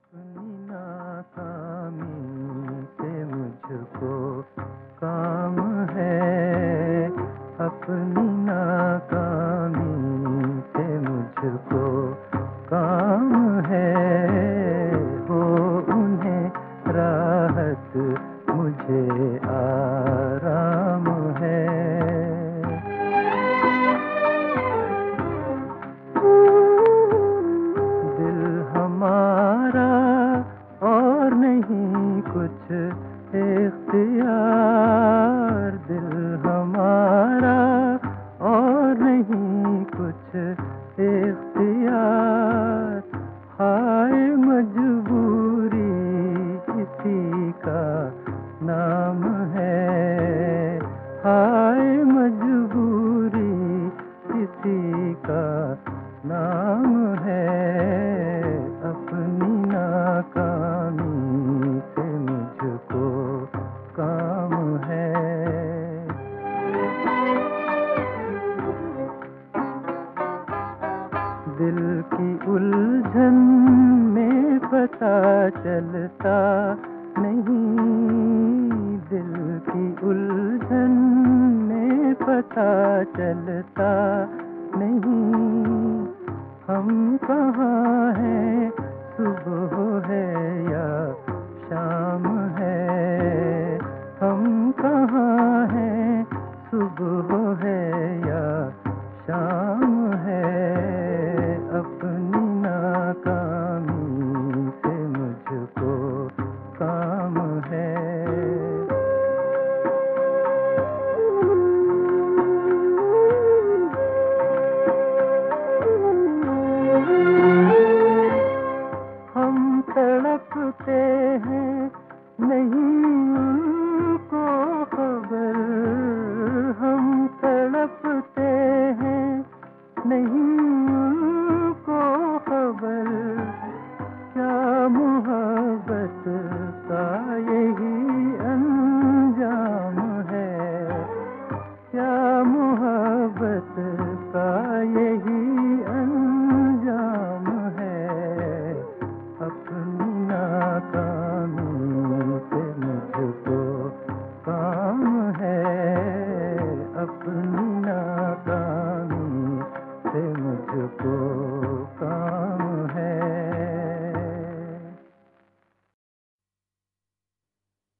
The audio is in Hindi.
अपनी नाकामी से मुझको काम है, अपनी नाकामी से मुझको काम है, हो उन्हें राहत मुझे आराम है। दिल हमारा और नहीं कुछ इख्तियार, दिल हमारा और नहीं कुछ इख्तियार, हाय मजबूरी इसी का नाम है, हाय मजबूरी इसी का नाम है, अपनी नाकामी से मुझको काम है। दिल की उलझन में पता चलता नहीं, दिल की उलझन में पता चलता नहीं, हम कहाँ हैं, सुबह है या शाम है, हम कहाँ हैं, सुबह है या शाम है, अपनी नाकामी से मुझको काम है। हम तड़पते हैं नहीं उनको खबर, हम तड़पते हैं नहीं